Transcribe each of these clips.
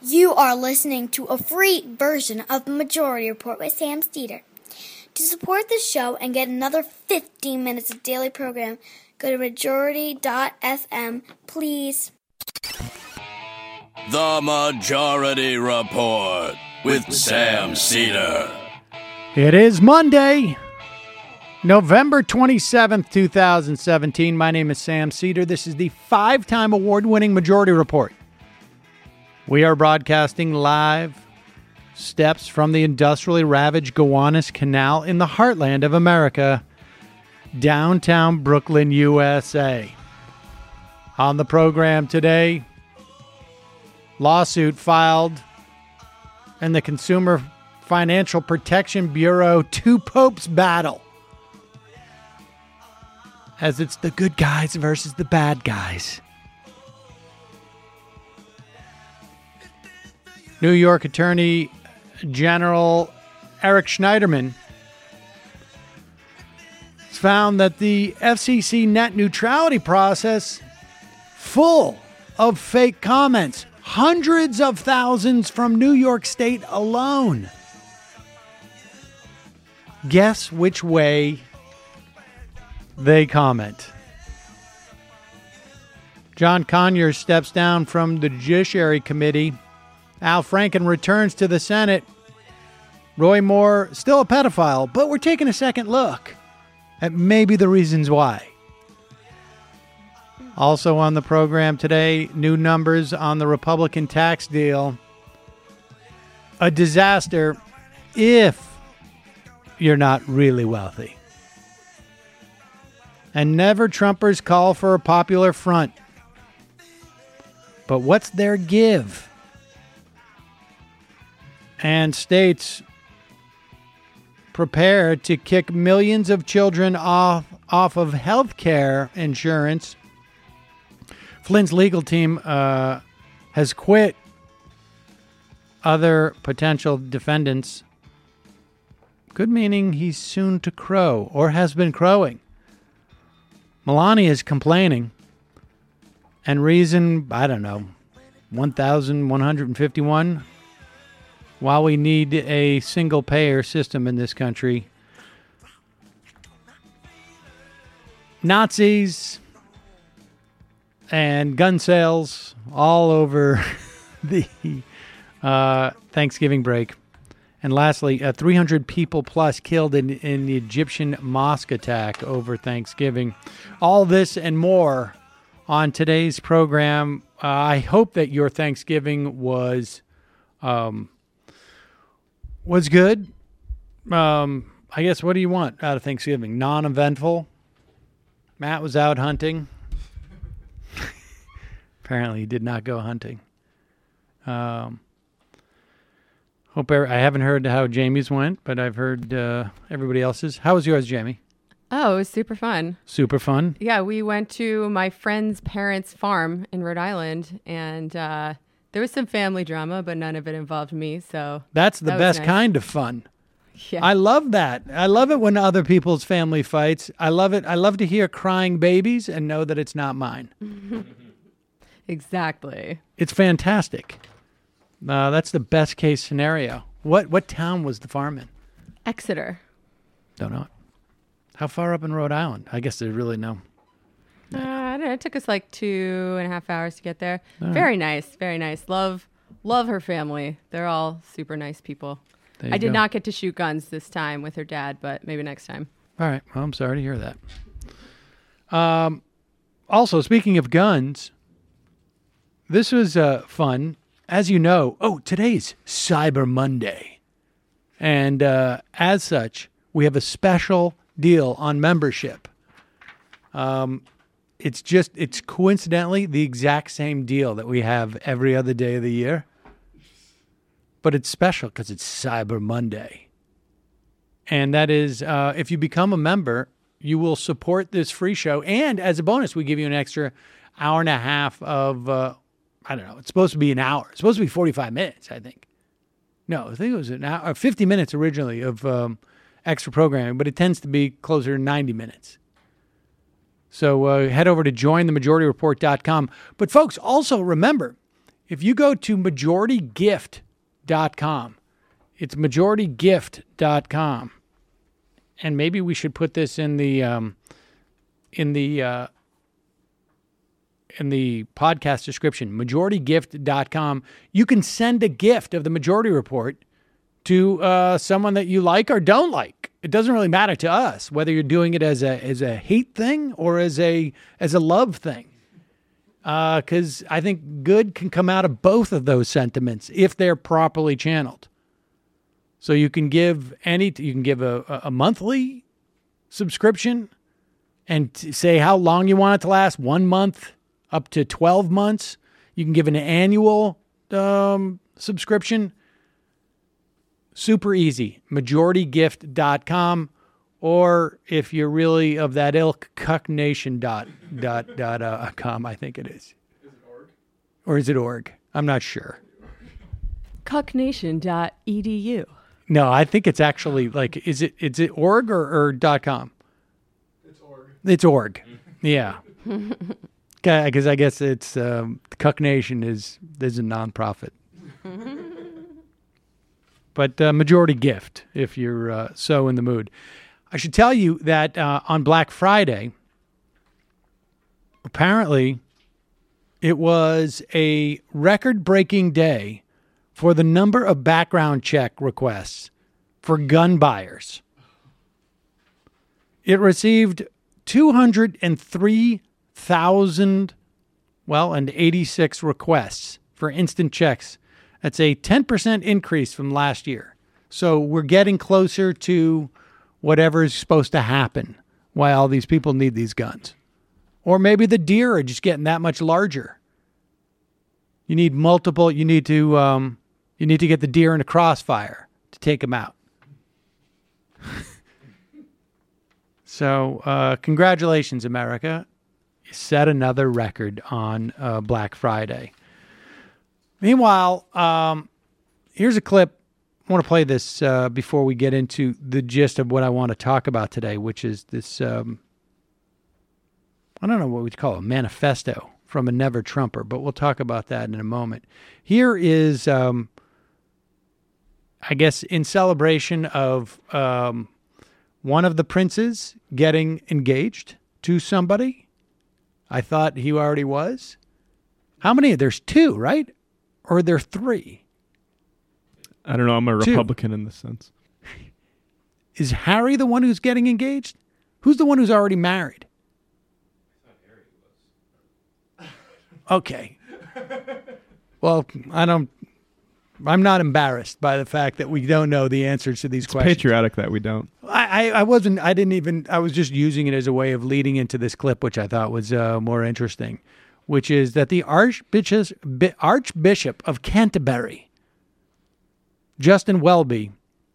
You are listening to a free version of the Majority Report with Sam Steeder. To support the show and get another 15 minutes of daily program, go to majority.fm, please. The Majority Report with Sam Steeder. It is Monday, November 27th, 2017. My name is Sam Steeder. This is the 5-time award-winning Majority Report. We are broadcasting live steps from the industrially ravaged Gowanus Canal in the heartland of America, downtown Brooklyn, USA. On the program today, lawsuit filed in the Consumer Financial Protection Bureau, two popes battle. As it's the good guys versus the bad guys. New York Attorney General Eric Schneiderman has found that the FCC net neutrality process full of fake comments, hundreds of thousands from New York State alone. Guess which way they comment. John Conyers steps down from the Judiciary Committee. Al Franken returns to the Senate. Roy Moore, still a pedophile, but we're taking a second look at maybe the reasons why. Also on the program today, new numbers on the Republican tax deal. A disaster if you're not really wealthy. And never Trumpers call for a popular front. But what's their give? And states prepare to kick millions of children off of health care insurance. Flynn's legal team has quit. Other potential defendants, good meaning he's soon to crow or has been crowing. Melania is complaining. And reason, I don't know, 1,151. While we need a single-payer system in this country, Nazis and gun sales all over the Thanksgiving break. And lastly, 300 people plus killed in the Egyptian mosque attack over Thanksgiving. All this and more on today's program. I hope that your Thanksgiving was good. I guess, what do you want out of Thanksgiving? Non-eventful. Matt was out hunting. Apparently he did not go hunting. I haven't heard how Jamie's went, but I've heard everybody else's. How was yours, Jamie? Oh, it was super fun. Super fun? Yeah, we went to my friend's parents' farm in Rhode Island, and there was some family drama, but none of it involved me, so that's the best kind of fun. Yeah. I love that. I love it when other people's family fights. I love it. I love to hear crying babies and know that it's not mine. Exactly. It's fantastic. That's the best case scenario. What town was the farm in? Exeter. Don't know it. How far up in Rhode Island? I guess there's really no. I don't know. It took us like 2.5 hours to get there. Very nice. Very nice. Love her family. They're all super nice people. I did not get to shoot guns this time with her dad, but maybe next time. All right. Well, I'm sorry to hear that. Also, speaking of guns, this was fun. As you know, today's Cyber Monday. And as such, we have a special deal on membership. It's coincidentally the exact same deal that we have every other day of the year. But it's special because it's Cyber Monday. And that is, if you become a member, you will support this free show. And as a bonus, we give you an extra hour and a half of, I don't know, it's supposed to be an hour. It's supposed to be 45 minutes, I think. No, I think it was an hour, 50 minutes originally of extra programming, but it tends to be closer to 90 minutes. So head over to jointhemajorityreport.com. But folks, also remember, If you go to majoritygift.com, it's majoritygift.com. And maybe we should put this in the podcast description, majoritygift.com. You can send a gift of the Majority Report to someone that you like or don't like. It doesn't really matter to us whether you're doing it as a hate thing or as a love thing. Because I think good can come out of both of those sentiments if they're properly channeled. So you can give a monthly subscription and say how long you want it to last, 1 month up to 12 months. You can give an annual subscription. Super easy. Majoritygift.com. Or if you're really of that ilk, cucknation.com, I think it is. Is it org? Or is it org? I'm not sure. Cucknation.edu. No, I think it's actually like, is it org or .com? It's org. It's org. Yeah. Because I guess it's Cuck Nation is a nonprofit. But Majority Gift, if you're so in the mood. I should tell you that on Black Friday, apparently it was a record-breaking day for the number of background check requests for gun buyers. It received 203,086 requests for instant checks. That's a 10% increase from last year. So we're getting closer to whatever is supposed to happen while all these people need these guns. Or maybe the deer are just getting that much larger. You need multiple, you need to get the deer in a crossfire to take them out. So congratulations, America. You set another record on Black Friday. Meanwhile, here's a clip. I want to play this before we get into the gist of what I want to talk about today, which is this, I don't know what we'd call it, a manifesto from a never Trumper, but we'll talk about that in a moment. Here is, I guess, in celebration of one of the princes getting engaged to somebody. I thought he already was. How many? There's two, right? Or are there three? I don't know. I'm a Republican in this sense. Is Harry the one who's getting engaged? Who's the one who's already married? I thought Harry was. Okay. Well, I'm not embarrassed by the fact that we don't know the answers to these questions. It's patriotic that we don't. I was just using it as a way of leading into this clip, which I thought was more interesting, which is that the Archbishop of Canterbury, Justin Welby,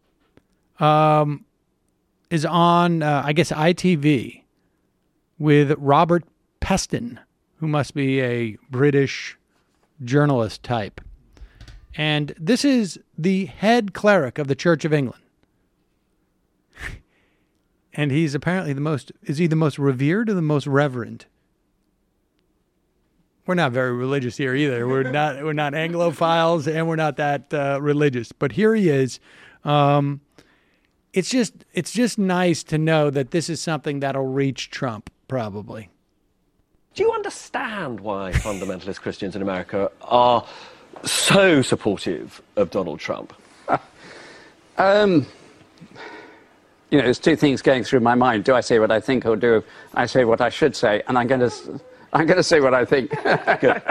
is on, I guess, ITV with Robert Peston, who must be a British journalist type. And this is the head cleric of the Church of England. And he's apparently is he the most revered or the most reverend? We're not very religious here either. We're not Anglophiles, and we're not that religious. But here he is. It's just nice to know that this is something that'll reach Trump, probably. Do you understand why fundamentalist Christians in America are so supportive of Donald Trump? There's two things going through my mind. Do I say what I think, or do I say what I should say? And I'm going to say what I think. Good.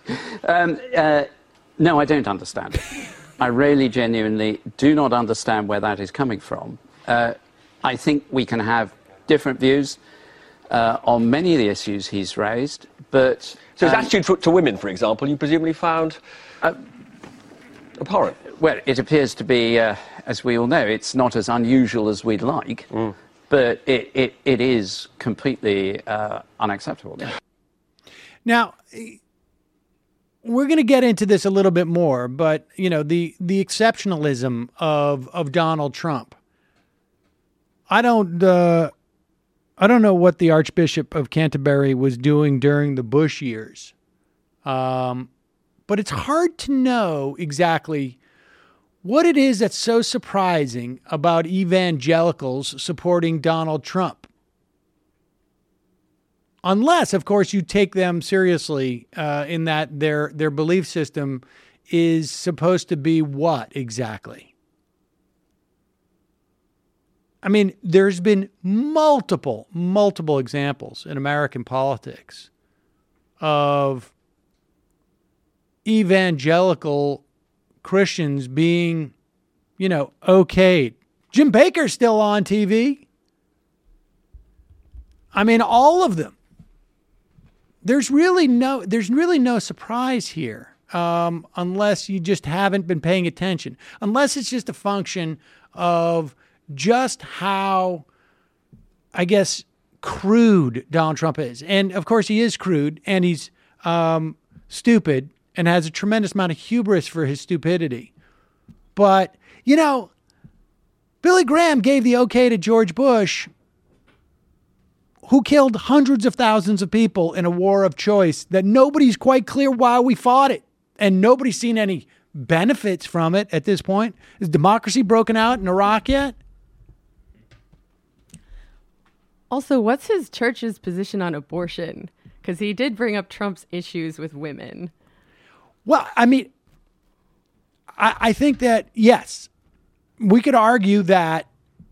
No, I don't understand it. I really genuinely do not understand where that is coming from. I think we can have different views on many of the issues he's raised, but... So his attitude to women, for example, you presumably found abhorrent? Well, it appears to be, as we all know, it's not as unusual as we'd like, but it is completely unacceptable. Now, we're going to get into this a little bit more, but, the exceptionalism of Donald Trump. I don't know what the Archbishop of Canterbury was doing during the Bush years. but it's hard to know exactly what it is that's so surprising about evangelicals supporting Donald Trump. Unless, of course, you take them seriously in that their belief system is supposed to be what exactly? I mean, there's been multiple examples in American politics of evangelical Christians being, okayed. Jim Bakker's still on TV. I mean, all of them. There's really no surprise here, unless you just haven't been paying attention. Unless it's just a function of just how, I guess, crude Donald Trump is. And of course he is crude, and he's stupid and has a tremendous amount of hubris for his stupidity. But, Billy Graham gave the okay to George Bush, who killed hundreds of thousands of people in a war of choice that nobody's quite clear why we fought it. And nobody's seen any benefits from it at this point. Is democracy broken out in Iraq yet? Also, what's his church's position on abortion? Because he did bring up Trump's issues with women. Well, I mean, I think that, yes, we could argue the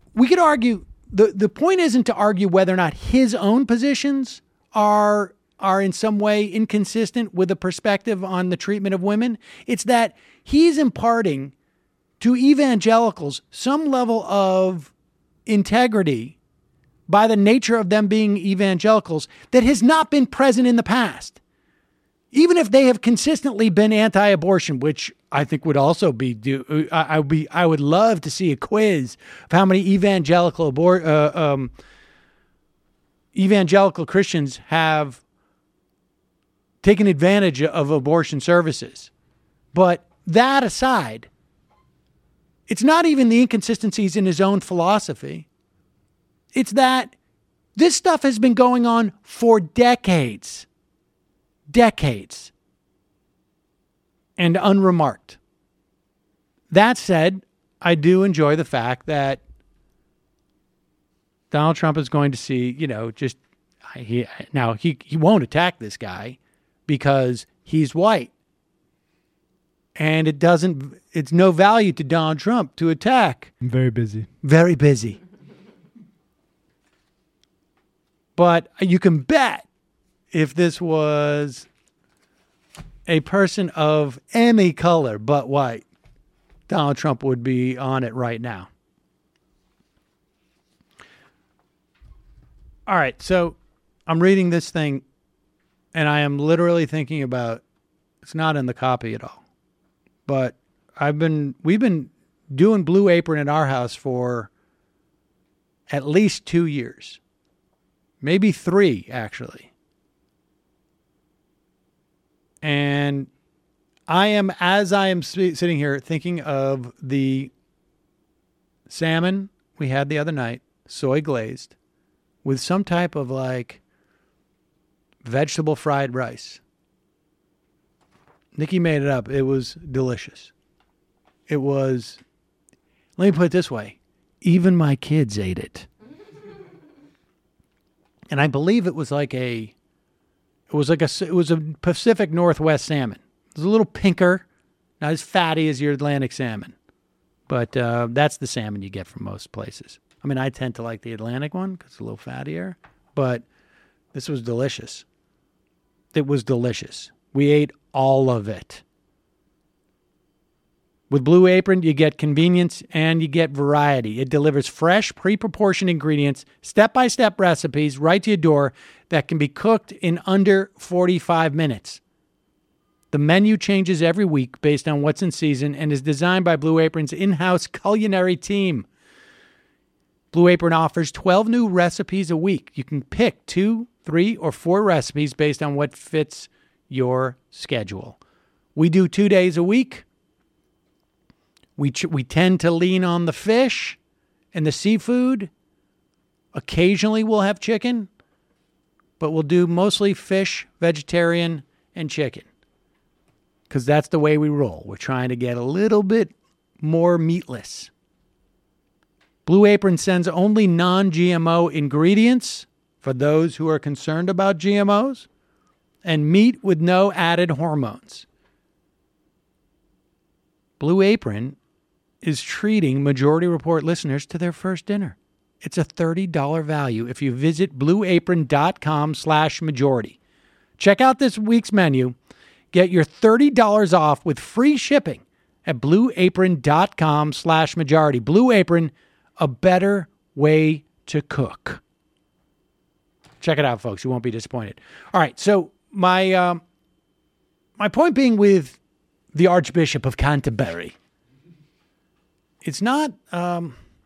point isn't to argue whether or not his own positions are in some way inconsistent with a perspective on the treatment of women. It's that he's imparting to evangelicals some level of integrity by the nature of them being evangelicals that has not been present in the past. Even if they have consistently been anti-abortion, which I think would also be due. I would love to see a quiz of how many evangelical Christians have taken advantage of abortion services. But that aside, it's not even the inconsistencies in his own philosophy. It's that this stuff has been going on for decades. And unremarked. That said, I do enjoy the fact that Donald Trump is going to see, he won't attack this guy because he's white. And it's no value to Donald Trump to attack. I'm very busy. Very busy. But you can bet if this was a person of any color but white, Donald Trump would be on it right now. All right, so I'm reading this thing, and I am literally thinking about, it's not in the copy at all, but we've been doing Blue Apron at our house for at least 2 years. Maybe 3, actually. And as I am sitting here thinking of the salmon we had the other night, soy glazed, with some type of vegetable fried rice. Nikki made it up. It was delicious. It was, let me put it this way, even my kids ate it. And I believe it was a Pacific Northwest salmon. It was a little pinker, not as fatty as your Atlantic salmon. But that's the salmon you get from most places. I mean, I tend to like the Atlantic one because it's a little fattier. But this was delicious. It was delicious. We ate all of it. With Blue Apron, you get convenience and you get variety. It delivers fresh, pre-proportioned ingredients, step-by-step recipes right to your door that can be cooked in under 45 minutes. The menu changes every week based on what's in season and is designed by Blue Apron's in-house culinary team. Blue Apron offers 12 new recipes a week. You can pick 2, 3, or 4 recipes based on what fits your schedule. We do 2 days a week. We tend to lean on the fish and the seafood. Occasionally we'll have chicken, but we'll do mostly fish, vegetarian, and chicken. because that's the way we roll. We're trying to get a little bit more meatless. Blue Apron sends only non-GMO ingredients for those who are concerned about GMOs, and meat with no added hormones. Blue Apron is treating Majority Report listeners to their first dinner. It's a $30 value if you visit blueapron.com/majority. Check out this week's menu. Get your $30 off with free shipping at blueapron.com/majority. Blue Apron, a better way to cook. Check it out, folks. You won't be disappointed. All right, so my point being with the Archbishop of Canterbury, it's not, I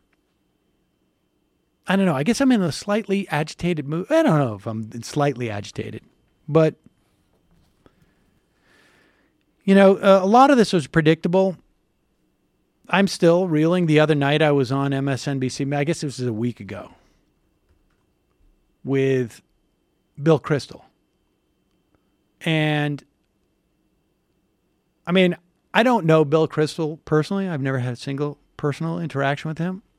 don't know. I guess I'm in a slightly agitated mood. I don't know if I'm slightly agitated, but, you know, a lot of this was predictable. I'm still reeling. The other night I was on MSNBC. I guess this was a week ago with Bill Kristol. And I mean, I don't know Bill Kristol personally. I've never had a single personal interaction with him.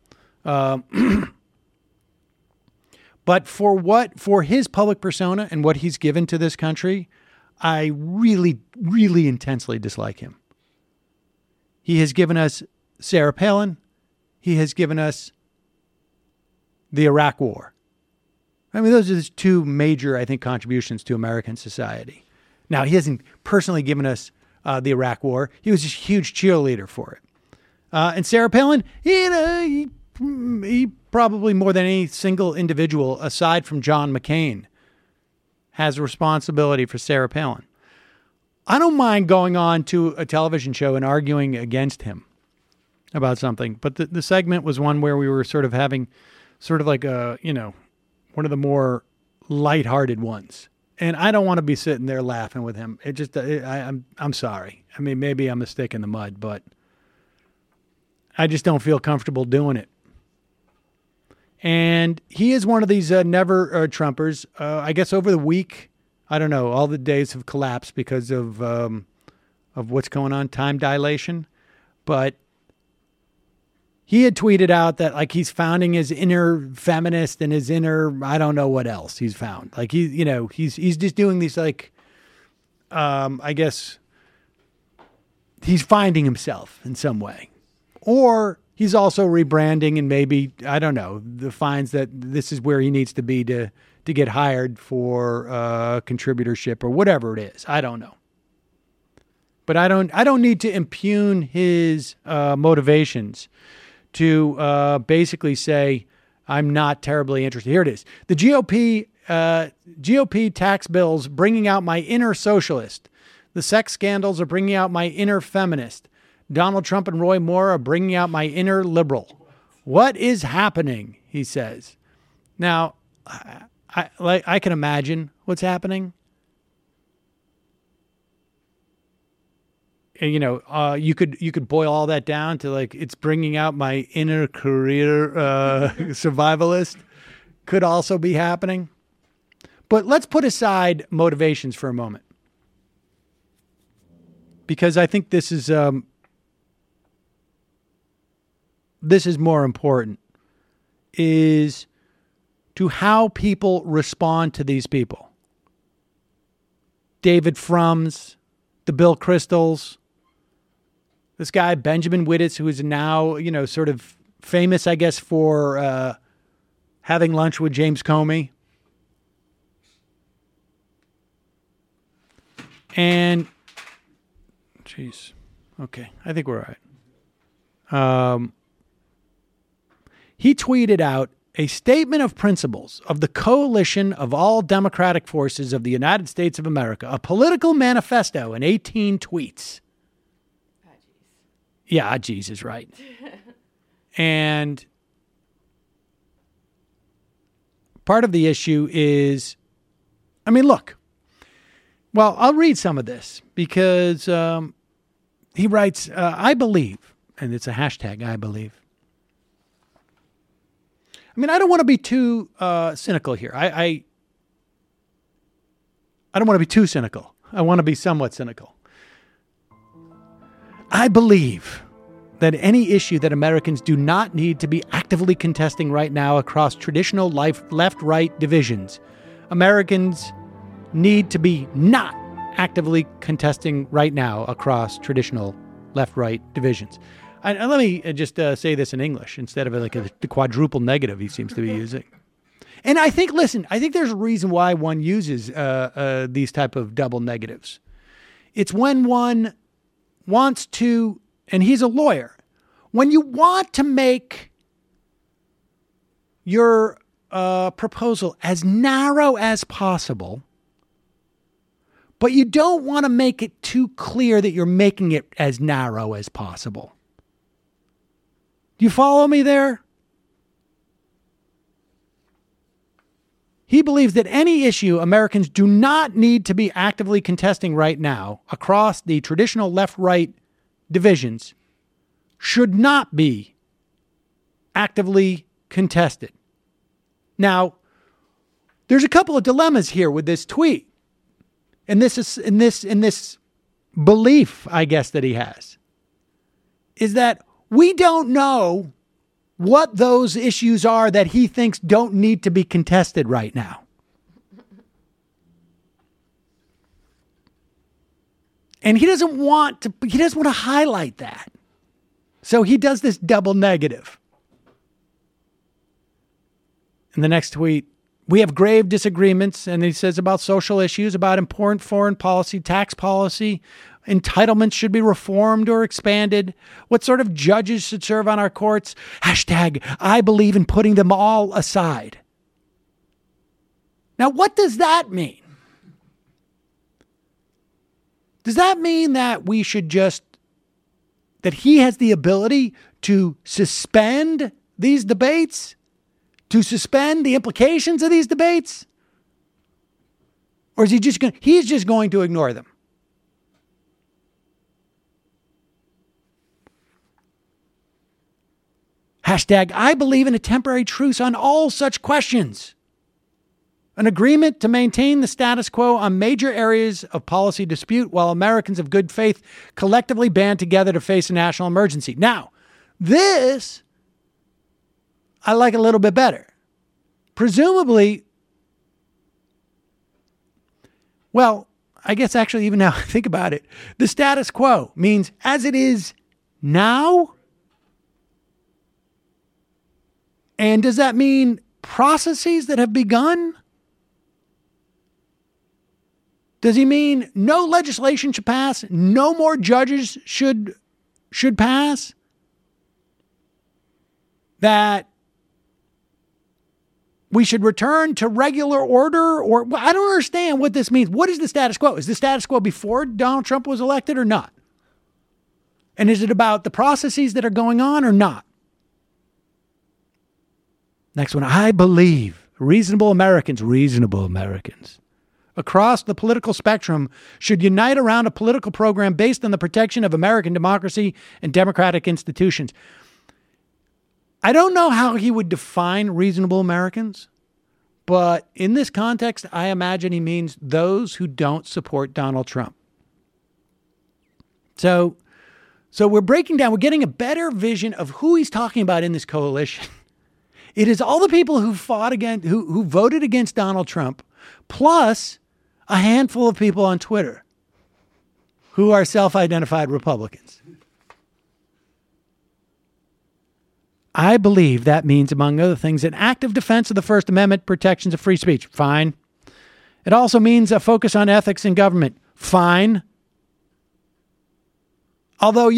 But for his public persona and what he's given to this country, I really, really intensely dislike him. He has given us Sarah Palin. He has given us the Iraq War. I mean, those are the two major, I think, contributions to American society. Now, he hasn't personally given us the Iraq War. He was just a huge cheerleader for it. And Sarah Palin, he probably more than any single individual, aside from John McCain, has a responsibility for Sarah Palin. I don't mind going on to a television show and arguing against him about something, but the segment was one where we were sort of having sort of like a, you know, one of the more lighthearted ones. And I don't want to be sitting there laughing with him. It just, I'm sorry. I mean, maybe I'm a stick in the mud, but I just don't feel comfortable doing it. And he is one of these never Trumpers. I guess over the week, I don't know, all the days have collapsed because of what's going on, time dilation. But he had tweeted out that like he's founding his inner feminist and his inner, I don't know what else he's found. Like he's just doing these like, I guess he's finding himself in some way. Or he's also rebranding and maybe, I don't know, finds that this is where he needs to be to get hired for contributorship or whatever it is. I don't know. But I don't need to impugn his motivations to basically say I'm not terribly interested. Here it is. The GOP tax bills bringing out my inner socialist. The sex scandals are bringing out my inner feminist. Donald Trump and Roy Moore are bringing out my inner liberal. What is happening? He says. Now, I can imagine what's happening. And, you know, you could boil all that down to like it's bringing out my inner career survivalist. Could also be happening. But let's put aside motivations for a moment, because I think this is more important, is to how people respond to these people. David Frum's, the Bill Kristols, this guy, Benjamin Wittes, who is now, you know, sort of famous, I guess, for having lunch with James Comey. And, geez, okay, I think we're all right. He tweeted out a statement of principles of the coalition of all democratic forces of the United States of America, a political manifesto in 18 tweets. Yeah, geez is right. And part of the issue is, I mean, look, well, I'll read some of this because he writes, I believe, and it's a hashtag, I believe. I mean, I don't want to be too cynical here. I don't want to be too cynical. I want to be somewhat cynical. I believe that any issue that Americans do not need to be actively contesting right now across traditional left-right divisions, Americans need to be not actively contesting right now across traditional left-right divisions. And let me just say this in English instead of the quadruple negative he seems to be using. And I think there's a reason why one uses these type of double negatives. It's when one wants to, and he's a lawyer, when you want to make your proposal as narrow as possible, but you don't want to make it too clear that you're making it as narrow as possible. Do you follow me there? He believes that any issue Americans do not need to be actively contesting right now across the traditional left-right divisions should not be actively contested. Now, there's a couple of dilemmas here with this tweet. And this is in this belief, I guess, that he has, is that we don't know what those issues are that he thinks don't need to be contested right now. And he doesn't want to highlight that. So he does this double negative. In the next tweet, we have grave disagreements, and he says about social issues, about important foreign policy, tax policy, entitlements should be reformed or expanded, what sort of judges should serve on our courts. Hashtag, I believe in putting them all aside. Now, what does that mean? Does that mean that we should that he has the ability to suspend these debates? To suspend the implications of these debates? Or is he's just going to ignore them? Hashtag, I believe in a temporary truce on all such questions. An agreement to maintain the status quo on major areas of policy dispute while Americans of good faith collectively band together to face a national emergency. Now, this I like a little bit better. Presumably, well, I guess actually even now I think about it, the status quo means as it is now? And does that mean processes that have begun? Does he mean no legislation should pass? No more judges should pass? That we should return to regular order? Or I don't understand what this means. What is the status quo? Is the status quo before Donald Trump was elected or not? And is it about the processes that are going on or not? Next one. I believe reasonable Americans across the political spectrum should unite around a political program based on the protection of American democracy and democratic institutions. I don't know how he would define reasonable Americans, but in this context, I imagine he means those who don't support Donald Trump. So we're breaking down, we're getting a better vision of who he's talking about in this coalition. It is all the people who fought against, who voted against Donald Trump, plus a handful of people on Twitter who are self-identified Republicans. I believe that means, among other things, an active defense of the First Amendment, protections of free speech. Fine. It also means a focus on ethics in government. Fine. Although,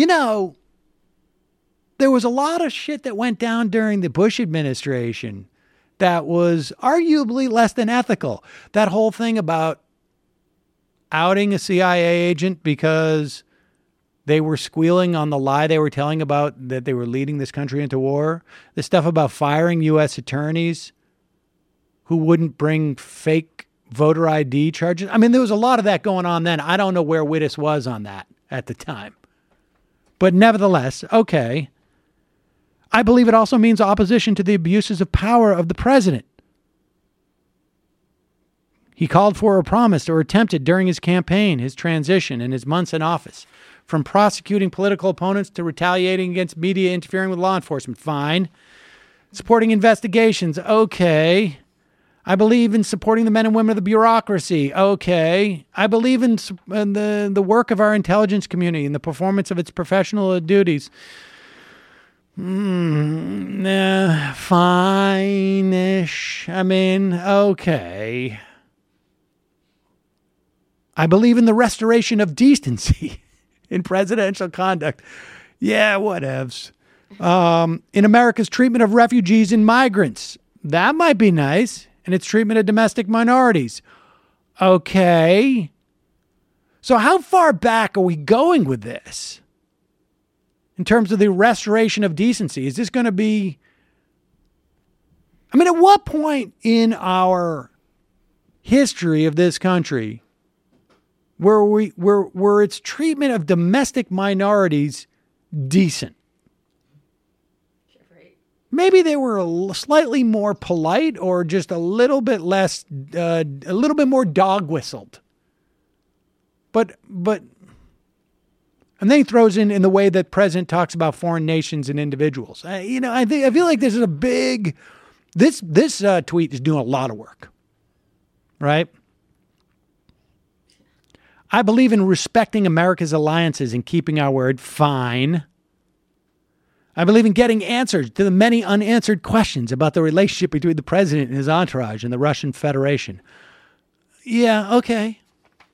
there was a lot of shit that went down during the Bush administration that was arguably less than ethical. That whole thing about outing a CIA agent because they were squealing on the lie they were telling about that they were leading this country into war. The stuff about firing U.S. attorneys who wouldn't bring fake voter ID charges. I mean, there was a lot of that going on then. I don't know where Wittes was on that at the time. But nevertheless, okay. I believe it also means opposition to the abuses of power of the president. He called for or promised or attempted during his campaign, his transition, and his months in office from prosecuting political opponents to retaliating against media interfering with law enforcement. Fine. Supporting investigations. Okay. I believe in supporting the men and women of the bureaucracy. Okay. I believe in the work of our intelligence community and the performance of its professional duties. Fine-ish. I mean, okay. I believe in the restoration of decency in presidential conduct. Yeah, whatevs. In America's treatment of refugees and migrants. That might be nice. And its treatment of domestic minorities. Okay. So how far back are we going with this? In terms of the restoration of decency, is this going to be... I mean, at what point in our history of this country were its treatment of domestic minorities decent? Maybe they were slightly more polite or just a little bit less, a little bit more dog whistled. But, and then he throws in the way that the president talks about foreign nations and individuals. I feel like this is a big, this tweet is doing a lot of work, right? I believe in respecting America's alliances and keeping our word. Fine. I believe in getting answers to the many unanswered questions about the relationship between the president and his entourage and the Russian Federation. Yeah, okay.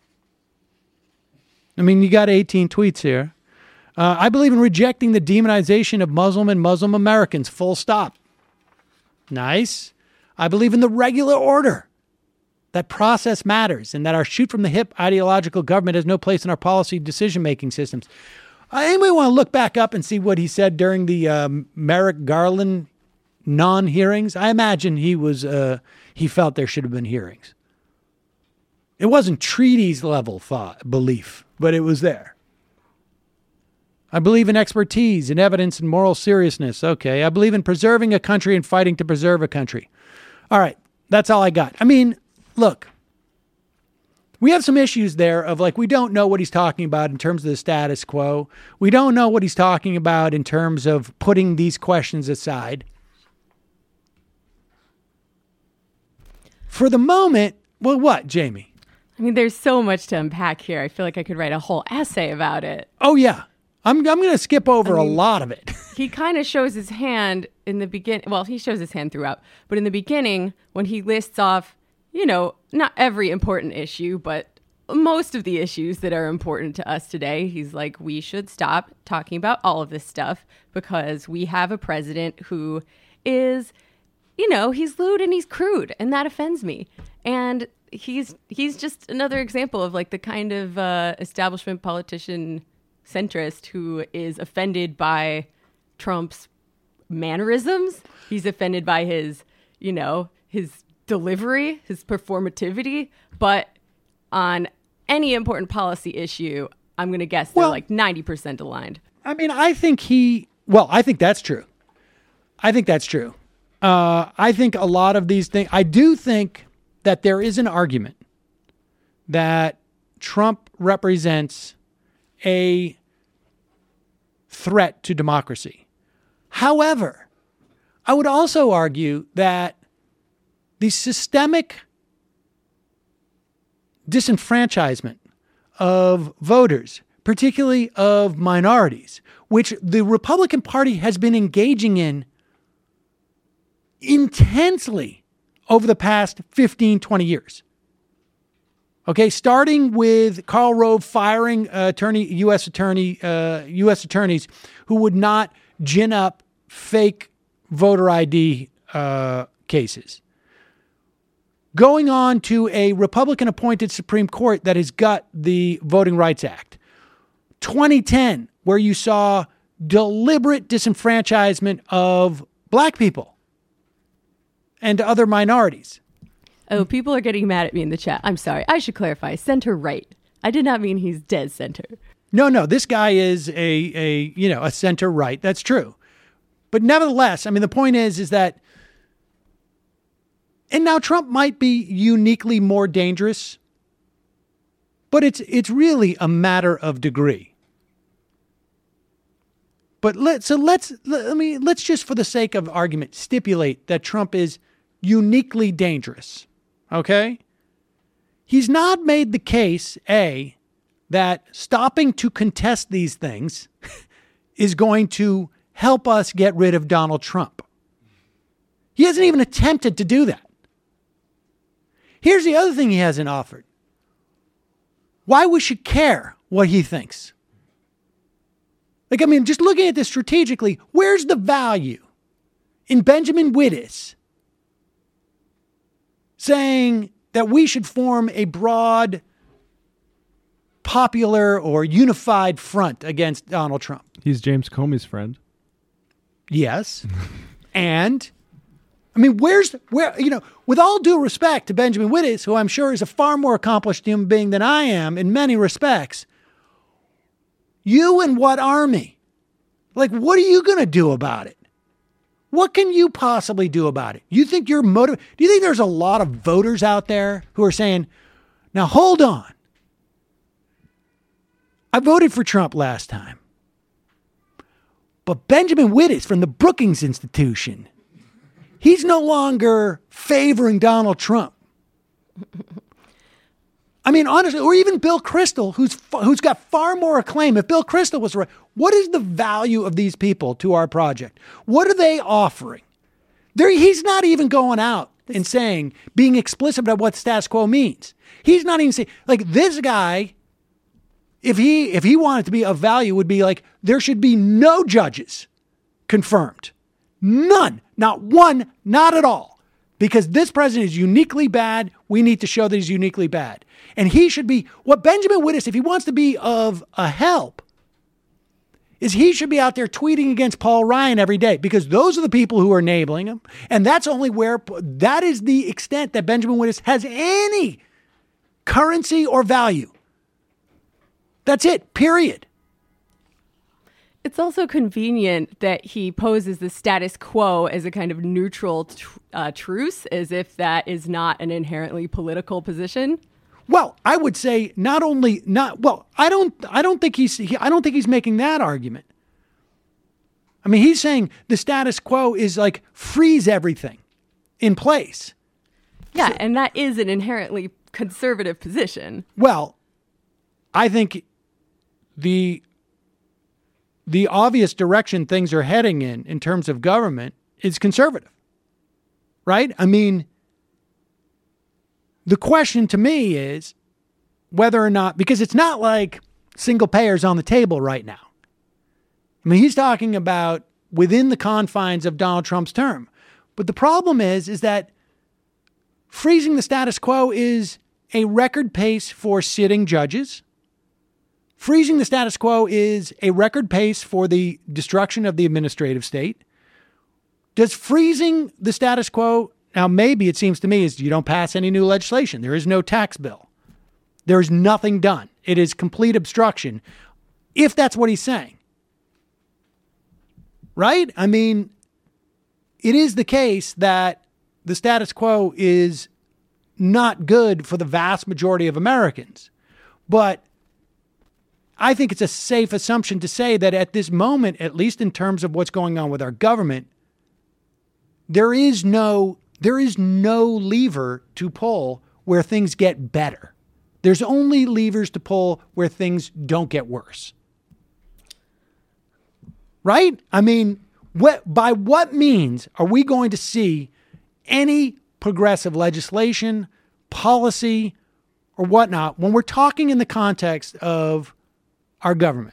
I mean, you got 18 tweets here. I believe in rejecting the demonization of Muslim and Muslim Americans, full stop. Nice. I believe in the regular order, that process matters, and that our shoot-from-the-hip ideological government has no place in our policy decision-making systems. Anybody want to look back up and see what he said during the Merrick Garland non-hearings? I imagine he felt there should have been hearings. It wasn't treaties level belief, but it was there. I believe in expertise and evidence and moral seriousness. Okay. I believe in preserving a country and fighting to preserve a country. All right. That's all I got. I mean, look. We have some issues there of like, we don't know what he's talking about in terms of the status quo. We don't know what he's talking about in terms of putting these questions aside. For the moment, well, what, Jamie? I mean, there's so much to unpack here. I feel like I could write a whole essay about it. Oh, yeah. I'm going to skip over a lot of it. He kind of shows his hand in the beginning. Well, he shows his hand throughout. But in the beginning, when he lists off, not every important issue, but most of the issues that are important to us today, he's like, we should stop talking about all of this stuff because we have a president who is, he's lewd and he's crude, and that offends me. And he's just another example of like the kind of establishment politician centrist who is offended by Trump's mannerisms. He's offended by his delivery, his performativity, but on any important policy issue, I'm going to guess they're like 90% aligned. I mean, I think that's true. I think that's true. I think a lot of these things, I do think that there is an argument that Trump represents a threat to democracy. However, I would also argue that the systemic disenfranchisement of voters, particularly of minorities, which the Republican Party has been engaging in intensely over the past 15, 20 years. Okay, starting with Karl Rove firing U.S. attorneys who would not gin up fake voter ID cases. Going on to a Republican-appointed Supreme Court that has got the Voting Rights Act. 2010, where you saw deliberate disenfranchisement of black people and other minorities. Oh, people are getting mad at me in the chat. I'm sorry. I should clarify. Center right. I did not mean he's dead center. No. This guy is a center right. That's true. But nevertheless, I mean, the point is that, and now Trump might be uniquely more dangerous, but it's really a matter of degree. But let's just, for the sake of argument, stipulate that Trump is uniquely dangerous. Okay? He's not made the case, A, that stopping to contest these things is going to help us get rid of Donald Trump. He hasn't even attempted to do that. Here's the other thing he hasn't offered. Why we should care what he thinks. Like, I mean, just looking at this strategically, where's the value in Benjamin Wittes saying that we should form a broad, popular, or unified front against Donald Trump? He's James Comey's friend. Yes. And, I mean, with all due respect to Benjamin Wittes, who I'm sure is a far more accomplished human being than I am in many respects, you and what army? Like, what are you going to do about it? What can you possibly do about it? You think you're motivated? Do you think there's a lot of voters out there who are saying, now hold on. I voted for Trump last time. But Benjamin Wittes from the Brookings Institution, he's no longer favoring Donald Trump. I mean, honestly, or even Bill Kristol, who's got far more acclaim. If Bill Kristol was right, what is the value of these people to our project? What are they offering? He's not even going out and saying, being explicit about what status quo means. He's not even saying, like, this guy, if he wanted to be of value, would be like, there should be no judges confirmed. None. Not one. Not at all. Because this president is uniquely bad. We need to show that he's uniquely bad. And he should be, what Benjamin Wittes, if he wants to be of a help, is he should be out there tweeting against Paul Ryan every day, because those are the people who are enabling him. And that is the extent that Benjamin Wittes has any currency or value. That's it, period. It's also convenient that he poses the status quo as a kind of neutral truce, as if that is not an inherently political position. Well, I would say I don't think he's making that argument. I mean, he's saying the status quo is like freeze everything in place. Yeah, and that is an inherently conservative position. Well, I think the obvious direction things are heading in terms of government is conservative, right? I mean, the question to me is whether or not, because it's not like single payers on the table right now. I mean, he's talking about within the confines of Donald Trump's term. But the problem is that freezing the status quo is a record pace for sitting judges. Freezing the status quo is a record pace for the destruction of the administrative state. Does freezing the status quo, now maybe it seems to me, is you don't pass any new legislation. There is no tax bill. There is nothing done. It is complete obstruction, if that's what he's saying. Right? I mean, it is the case that the status quo is not good for the vast majority of Americans. But I think it's a safe assumption to say that at this moment, at least in terms of what's going on with our government, there is no lever to pull where things get better. There's only levers to pull where things don't get worse. Right? I mean, by what means are we going to see any progressive legislation, policy, or whatnot when we're talking in the context of our government?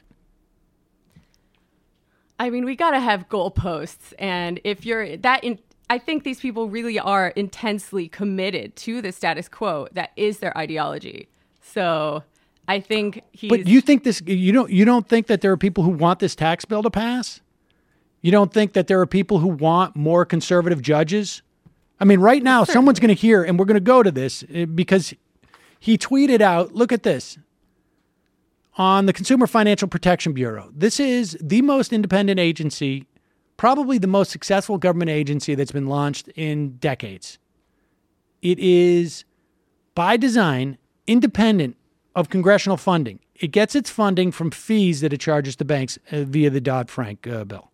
I mean, we got to have goalposts. And if you're I think these people really are intensely committed to the status quo. That is their ideology. So I think But you think you don't think that there are people who want this tax bill to pass? You don't think that there are people who want more conservative judges? I mean, right now, someone's going to hear, and we're going to go to this because he tweeted out, look at this, on the Consumer Financial Protection Bureau. This is the most independent agency, probably the most successful government agency that's been launched in decades. It is, by design, independent of congressional funding. it gets its funding from fees that it charges to banks via the Dodd-Frank bill.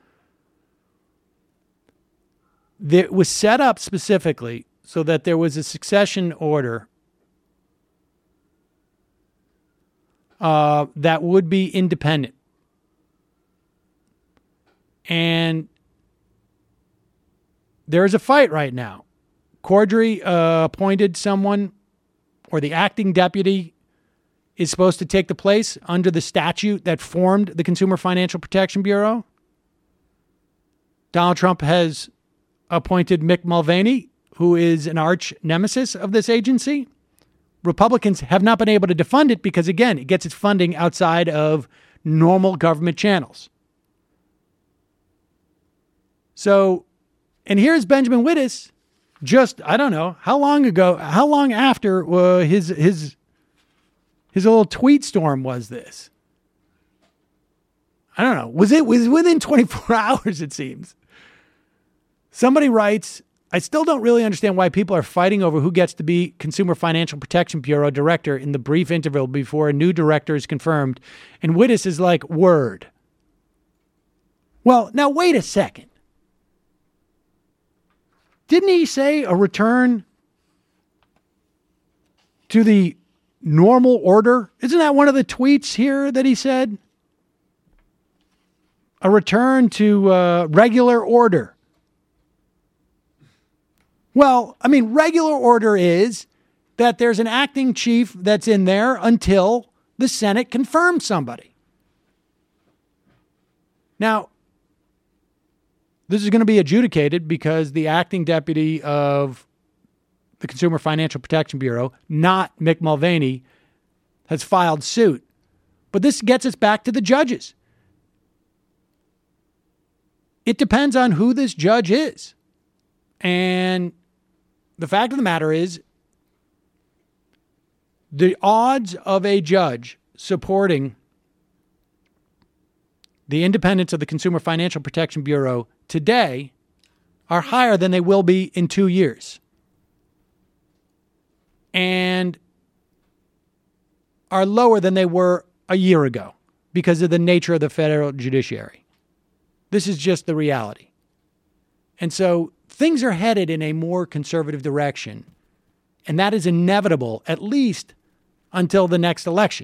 It was set up specifically so that there was a succession order that would be independent. And there's a fight right now. Cordray appointed someone, or the acting deputy is supposed to take the place under the statute that formed the Consumer Financial Protection Bureau. Donald Trump has appointed Mick Mulvaney, who is an arch nemesis of this agency. Republicans have not been able to defund it because, again, it gets its funding outside of normal government channels. So, and here's Benjamin Wittes, just, I don't know, how long after his little tweet storm was this? I don't know. Was within 24 hours, it seems. Somebody writes, I still don't really understand why people are fighting over who gets to be Consumer Financial Protection Bureau director in the brief interval before a new director is confirmed. And Wittes is like, word. Well, now wait a second. Didn't he say a return to the normal order? Isn't that one of the tweets here that he said? A return to regular order. Well, I mean, regular order is that there's an acting chief that's in there until the Senate confirms somebody. Now, this is going to be adjudicated because the acting deputy of the Consumer Financial Protection Bureau, not Mick Mulvaney, has filed suit. But this gets us back to the judges. It depends on who this judge is. And the fact of the matter is, the odds of a judge supporting the independence of the Consumer Financial Protection Bureau today are higher than they will be in 2 years. And are lower than they were a year ago because of the nature of the federal judiciary. This is just the reality. And so things are headed in a more conservative direction. And that is inevitable, at least until the next election.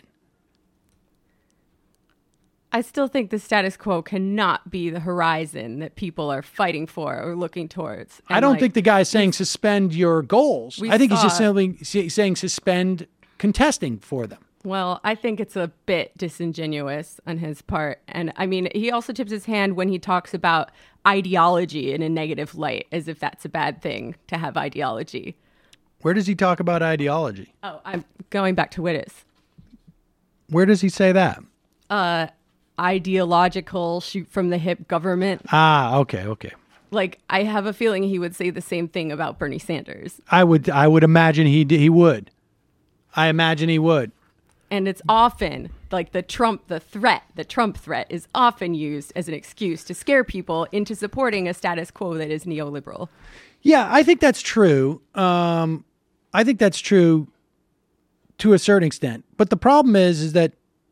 I still think the status quo cannot be the horizon that people are fighting for or looking towards. And I don't think the guy's saying suspend your goals. I think he's just simply saying suspend contesting for them. Well, I think it's a bit disingenuous on his part. And I mean, he also tips his hand when he talks about ideology in a negative light, as if that's a bad thing to have ideology. Where does he talk about ideology? Oh, I'm going back to Wittes. Where does he say that? Ideological, shoot from the hip government. Ah, okay. Like, I have a feeling he would say the same thing about Bernie Sanders. I would imagine he would. I imagine he would. And it's often like the Trump threat is often used as an excuse to scare people into supporting a status quo that is neoliberal. Yeah, I think that's true. I think that's true to a certain extent. But the problem is that,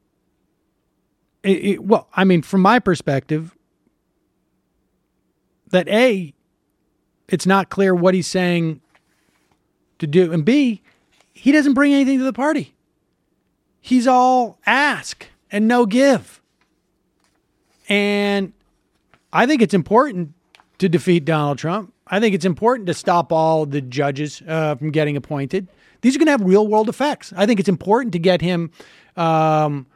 well, I mean, from my perspective, that A, it's not clear what he's saying to do, and B, he doesn't bring anything to the party. He's all ask and no give. And I think it's important to defeat Donald Trump. I think it's important to stop all the judges from getting appointed. These are going to have real world effects. I think it's important to get him to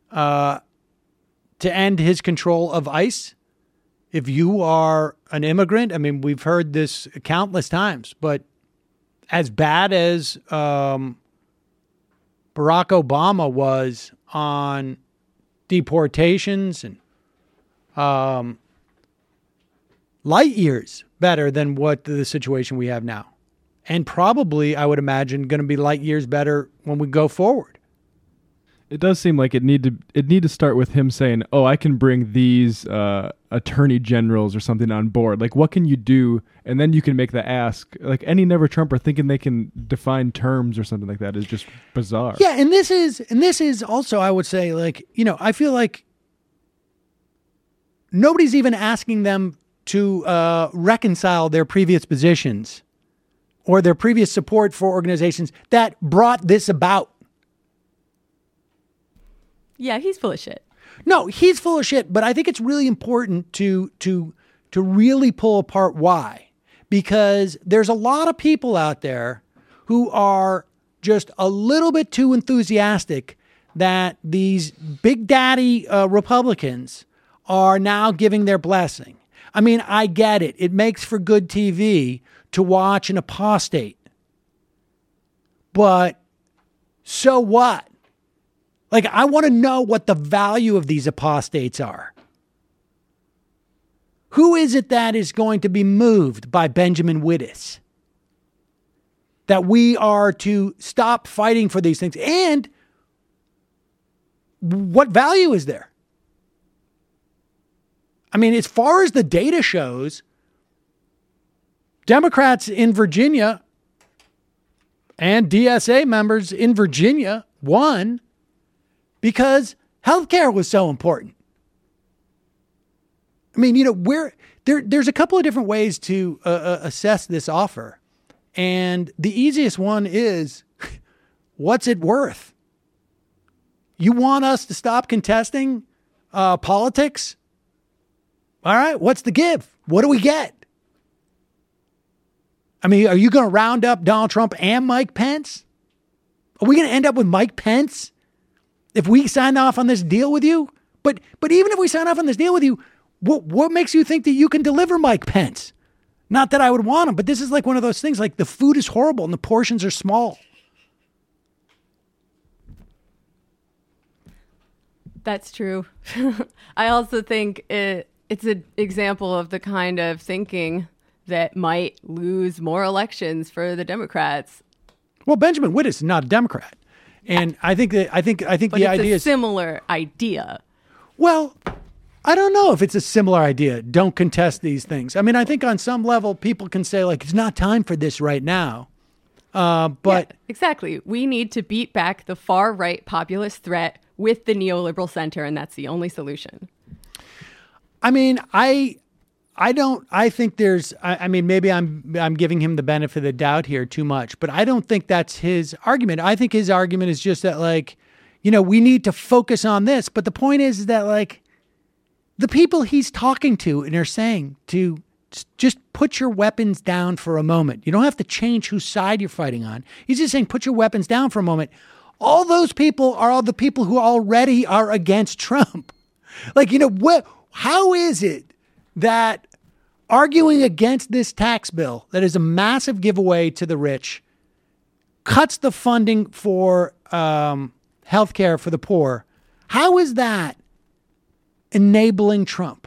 end his control of ICE. If you are an immigrant, I mean, we've heard this countless times, but as bad as Barack Obama was on deportations and light years better than what the situation we have now. And probably, I would imagine, going to be light years better when we go forward. It does seem like it need to start with him saying, "Oh, I can bring these attorney generals or something on board. Like, what can you do?" And then you can make the ask. Like any Never Trumper thinking they can define terms or something like that is just bizarre. Yeah, and this is also, I would say, like, you know, I feel like nobody's even asking them to reconcile their previous positions or their previous support for organizations that brought this about. Yeah, he's full of shit. No, he's full of shit, but I think it's really important to really pull apart why. Because there's a lot of people out there who are just a little bit too enthusiastic that these big daddy Republicans are now giving their blessing. I mean, I get it. It makes for good TV to watch an apostate. But so what? Like, I want to know what the value of these apostates are. Who is it that is going to be moved by Benjamin Wittes? That we are to stop fighting for these things? And what value is there? I mean, as far as the data shows, Democrats in Virginia and DSA members in Virginia won because healthcare was so important. I mean, you know, there's a couple of different ways to assess this offer. And the easiest one is, what's it worth? You want us to stop contesting politics? All right, what's the give? What do we get? I mean, are you going to round up Donald Trump and Mike Pence? Are we going to end up with Mike Pence if we sign off on this deal with you? But even if we sign off on this deal with you, what makes you think that you can deliver Mike Pence? Not that I would want him, but this is like one of those things, like the food is horrible and the portions are small. That's true. I also think it's an example of the kind of thinking that might lose more elections for the Democrats. Well, Benjamin Wittes is not a Democrat. And I think the idea is similar idea. Well, I don't know if it's a similar idea. Don't contest these things. I mean, I think on some level people can say, like, it's not time for this right now. But yeah, exactly. We need to beat back the far right populist threat with the neoliberal center, and that's the only solution. I mean, I think there's, I mean, maybe I'm giving him the benefit of the doubt here too much, but I don't think that's his argument. I think his argument is just that, like, you know, we need to focus on this. But the point is that, like, the people he's talking to and are saying to just put your weapons down for a moment. You don't have to change whose side you're fighting on. He's just saying, put your weapons down for a moment. All those people are all the people who already are against Trump. Like, you know, how is it that arguing against this tax bill that is a massive giveaway to the rich, cuts the funding for health care for the poor, how is that enabling Trump?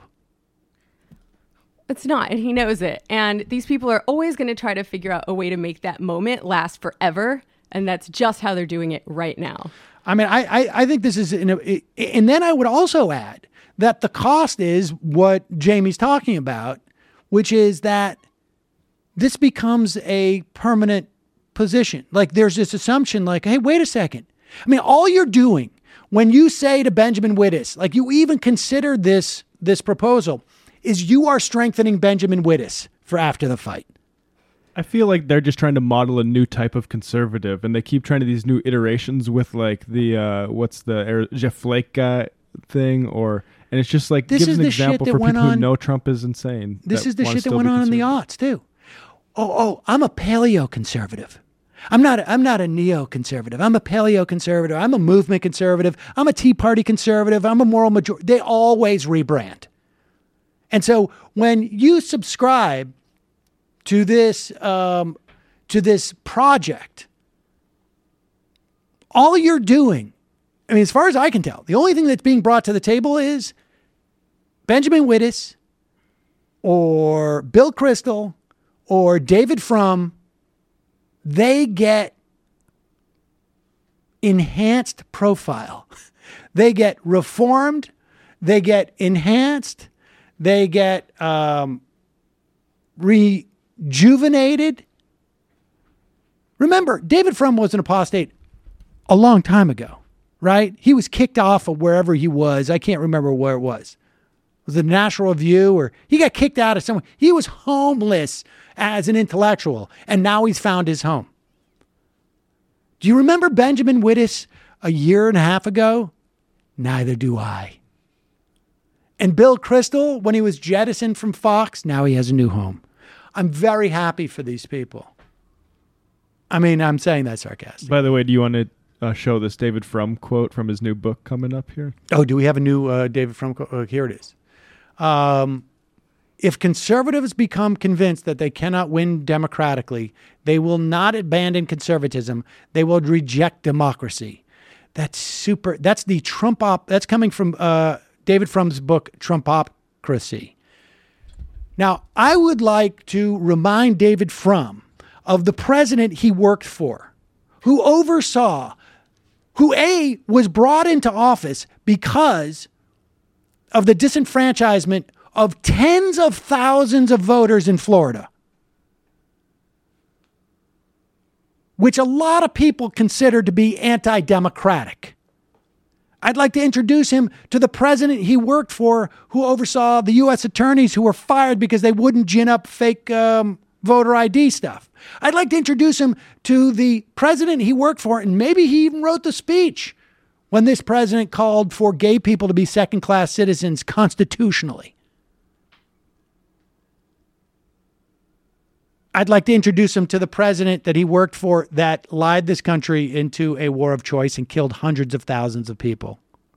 It's not, and he knows it. And these people are always going to try to figure out a way to make that moment last forever. And that's just how they're doing it right now. I mean, I think this is, and then I would also add that the cost is what Jamie's talking about, which is that this becomes a permanent position. Like, there's this assumption like, hey, wait a second. I mean, all you're doing when you say to Benjamin Wittes, like, you even consider this proposal, is you are strengthening Benjamin Wittes for after the fight. I feel like they're just trying to model a new type of conservative, and they keep trying to these new iterations with, like, the what's the Jeff Flake guy thing, and it's just like, gives an example for people who know Trump is insane. This is the shit that went on in the aughts too. Oh, I'm a paleo conservative. I'm not a neoconservative. I'm a paleo conservative. I'm a movement conservative. I'm a Tea Party conservative. I'm a moral majority. They always rebrand. And so when you subscribe to this project, all you're doing, I mean, as far as I can tell, the only thing that's being brought to the table is Benjamin Wittes or Bill Kristol or David Frum. They get enhanced profile. They get reformed, they get enhanced, they get rejuvenated. Remember, David Frum was an apostate a long time ago, right? He was kicked off of wherever he was. I can't remember where it was. Was it the National Review, or he got kicked out of somewhere? He was homeless as an intellectual, and now he's found his home. Do you remember Benjamin Wittes a year and a half ago? Neither do I. And Bill Kristol, when he was jettisoned from Fox, now he has a new home. I'm very happy for these people. I mean, I'm saying that sarcastically. By the way, do you want to show this David Frum quote from his new book coming up here? Oh, do we have a new David Frum quote? Here it is. If conservatives become convinced that they cannot win democratically, they will not abandon conservatism. They will reject democracy. That's super. That's the that's coming from David Frum's book, Trumpocracy. Now, I would like to remind David Frum of the president he worked for, who oversaw, who was brought into office because of the disenfranchisement of tens of thousands of voters in Florida, which a lot of people consider to be anti-democratic. I'd like to introduce him to the president he worked for, who oversaw the U.S. attorneys who were fired because they wouldn't gin up fake voter ID stuff. I'd like to introduce him to the president he worked for, and maybe he even wrote the speech when this president called for gay people to be second-class citizens constitutionally. I'd like to introduce him to the president that he worked for that lied this country into a war of choice and killed hundreds of thousands of people.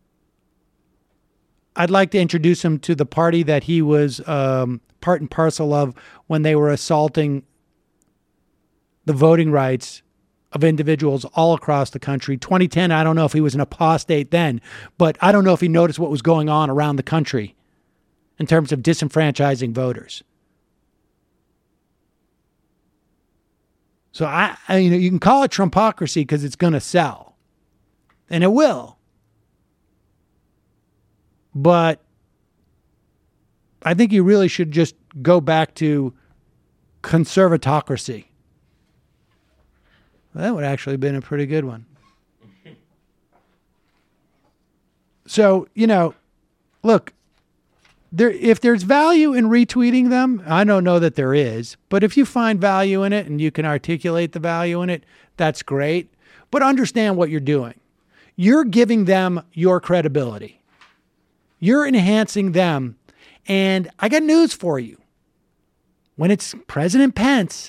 I'd like to introduce him to the party that he was part and parcel of when they were assaulting the voting rights of individuals all across the country. 2010, I don't know if he was an apostate then, but I don't know if he noticed what was going on around the country in terms of disenfranchising voters. So you can call it Trumpocracy because it's going to sell, and it will. But I think you really should just go back to conservatocracy. That would actually have been a pretty good one. So, look, if there's value in retweeting them, I don't know that there is, but if you find value in it and you can articulate the value in it, that's great. But understand what you're doing. You're giving them your credibility. You're enhancing them. And I got news for you. When it's President Pence,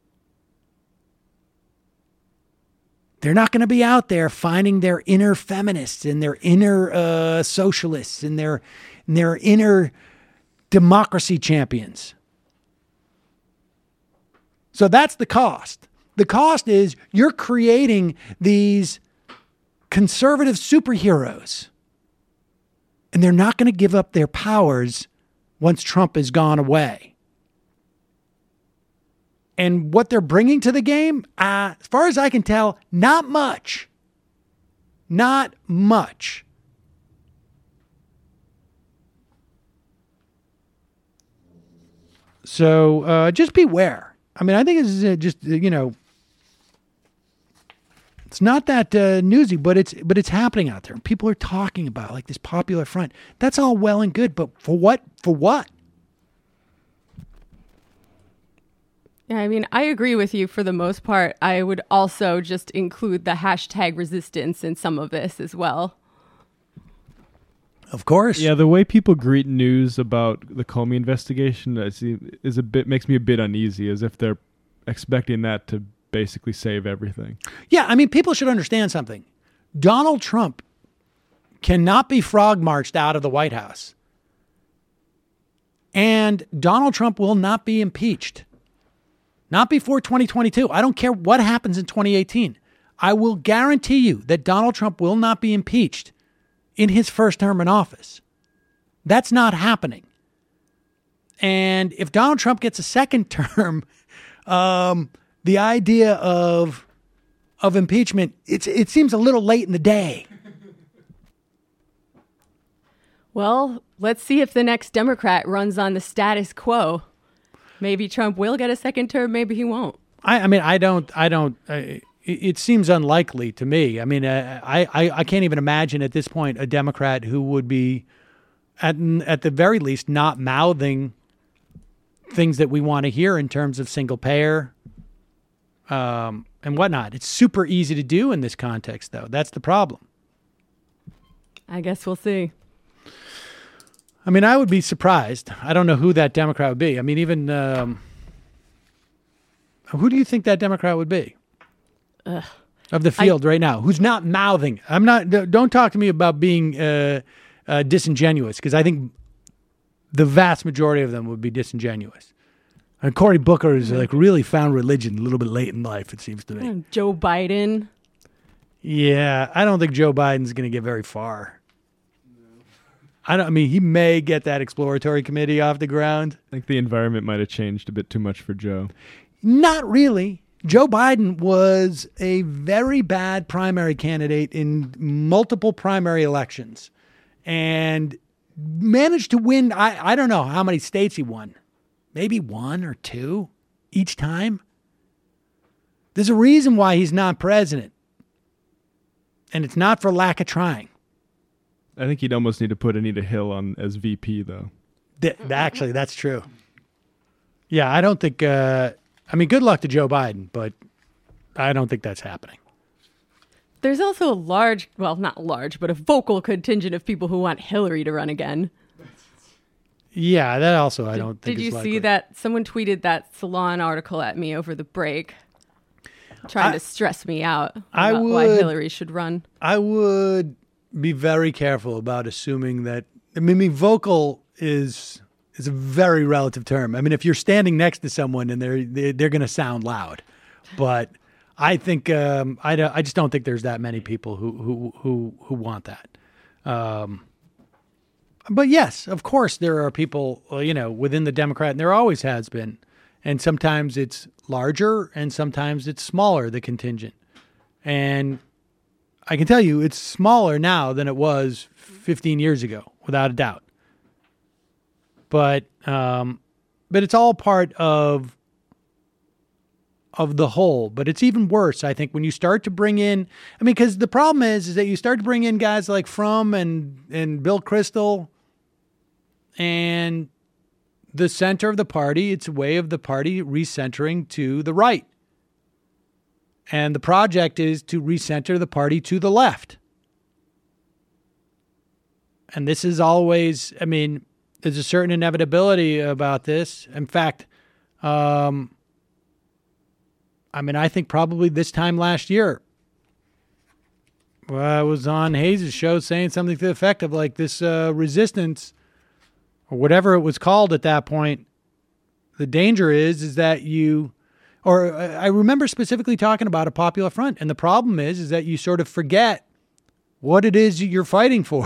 they're not going to be out there finding their inner feminists and their inner socialists and their inner democracy champions. So that's the cost. The cost is you're creating these conservative superheroes, and they're not going to give up their powers once Trump is gone away. And what they're bringing to the game, as far as I can tell, not much. Not much. So just beware. I mean, I think it's just, it's not that newsy, but it's happening out there. People are talking about like this popular front. That's all well and good, but for what? For what? Yeah, I mean, I agree with you for the most part. I would also just include the hashtag resistance in some of this as well. Of course. Yeah, the way people greet news about the Comey investigation makes me a bit uneasy, as if they're expecting that to basically save everything. Yeah, I mean, people should understand something. Donald Trump cannot be frog marched out of the White House. And Donald Trump will not be impeached. Not before 2022. I don't care what happens in 2018. I will guarantee you that Donald Trump will not be impeached in his first term in office. That's not happening. And if Donald Trump gets a second term, the idea of of impeachment, it seems a little late in the day. Well, let's see if the next Democrat runs on the status quo. Maybe Trump will get a second term. Maybe he won't. It seems unlikely to me. I mean, I can't even imagine at this point a Democrat who would be, at the very least, not mouthing things that we want to hear in terms of single payer and whatnot. It's super easy to do in this context, though. That's the problem. I guess we'll see. I mean, I would be surprised. I don't know who that Democrat would be. I mean, even who do you think that Democrat would be? Of the field right now, who's not mouthing? Don't talk to me about being disingenuous, because I think the vast majority of them would be disingenuous. And Cory Booker is like really found religion a little bit late in life, it seems to me. Joe Biden. Yeah, I don't think Joe Biden's going to get very far. I mean, he may get that exploratory committee off the ground. I think the environment might have changed a bit too much for Joe. Not really. Joe Biden was a very bad primary candidate in multiple primary elections and managed to win. I don't know how many states he won. Maybe 1 or 2 each time. There's a reason why he's not president. And it's not for lack of trying. I think he'd almost need to put Anita Hill on as VP, though. Actually, that's true. Yeah, I don't think... good luck to Joe Biden, but I don't think that's happening. There's also a vocal contingent of people who want Hillary to run again. Yeah, that also I don't think is likely. Did you see that? Someone tweeted that Salon article at me over the break, trying to stress me out about why Hillary should run. I would be very careful about assuming that. I mean, vocal is a very relative term. I mean, if you're standing next to someone and they're going to sound loud, but I think I just don't think there's that many people who want that. But yes, of course, there are people within the Democrat, and there always has been, and sometimes it's larger and sometimes it's smaller, the contingent, and I can tell you it's smaller now than it was 15 years ago, without a doubt. But it's all part of the whole. But it's even worse, I think, when you start to bring in. I mean, because the problem is that you start to bring in guys like Frum and Bill Kristol, and the center of the party. It's a way of the party recentering to the right, and the project is to recenter the party to the left. And this is always. I mean. There's a certain inevitability about this. In fact, I think probably this time last year, I was on Hayes' show saying something to the effect of like this resistance, or whatever it was called at that point. The danger is that I remember specifically talking about a popular front, and the problem is that you sort of forget what it is you're fighting for.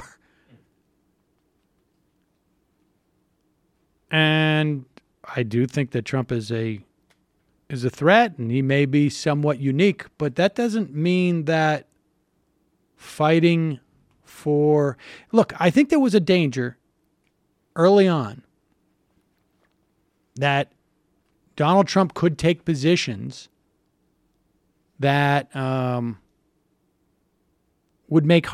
And I do think that Trump is a threat, and he may be somewhat unique, but that doesn't mean that fighting for... Look, I think there was a danger early on that Donald Trump could take positions that would make